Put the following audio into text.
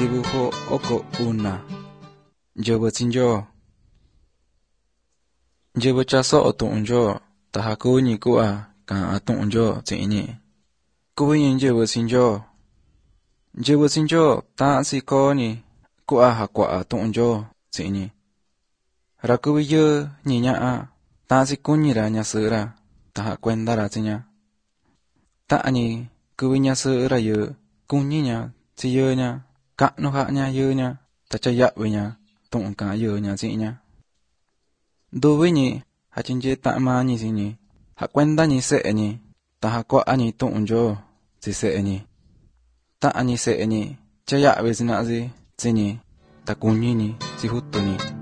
Dibujo oko una. Njobo tsinjo. Njobo chaso otunjo. Tahaku ni kua kan atunjo tsini. Kubi njobo tsinjo. Njobo tsinjo ta siko ni kua hakwa atunjo tsini. Rakubi yo niña a ta sikunira nyasura taha kuendara tsinya. Ta ni kubi nyasura yo kunyinya tsiyonya kaknuha nya yonya tachayawinya tungka yonya tsinya. Dubi ni hachinje ta ma ni sini hakuenda ni se ni taha kwa ni tunjo tsi se ni. Ta ni se ni chayawi zinazi tsini takunyi ni si hutu ni.